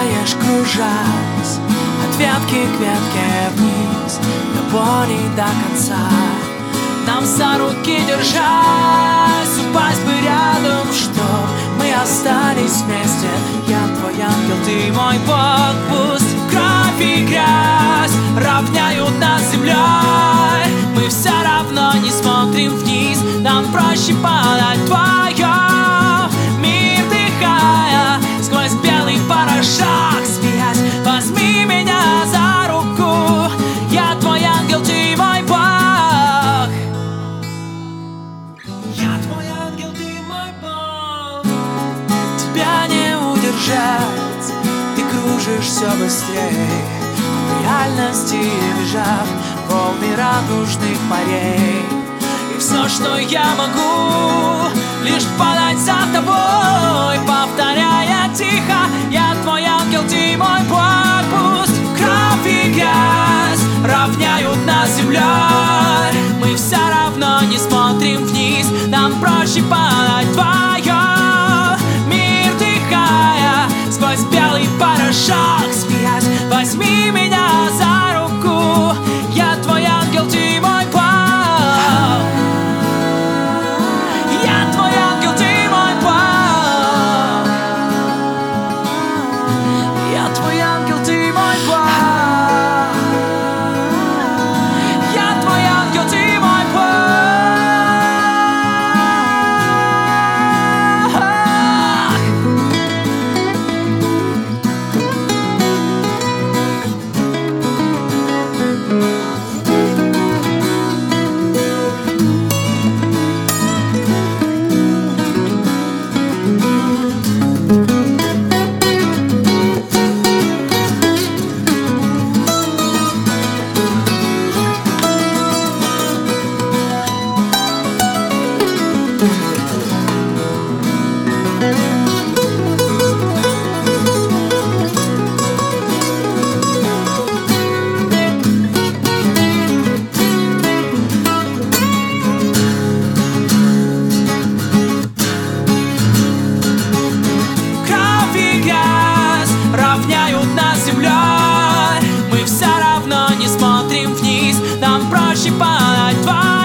падаешь, кружась от ветки к ветке вниз, до боли до конца. Нам за руки держась, упасть бы рядом, чтоб мы остались вместе. Я твой ангел, ты мой Бог. Пусть кровь и грязь равняют нас с землей, мы все равно не смотрим вниз. Нам проще падать вдвоем, мир вдыхая сквозь белый порошок, смеясь. Возьми меня за руку, я твой ангел, ты мой Бог. Я твой ангел, ты мой Бог. Тебя не удержать, ты кружишь все быстрее, в реальности бежав волны радужных морей. И все, что я могу, лишь падать за тобой, повторяя тихо: я твой ангел, ты мой Бог. Пусть кровь и грязь равняют нас с землей, мы все равно не смотрим вниз. Нам проще падать вдвоем, мир вдыхая сквозь белый порошок, смеясь. Возьми меня за руку, я твой ангел, ты мой Бог. Я твой ангел, ты мой Бог. Я твой ангел, ты мой Бог. Я твой ангел, ты мой Бог. Равняют нас с землей, мы все равно не смотрим вниз. Нам проще падать вдвоем,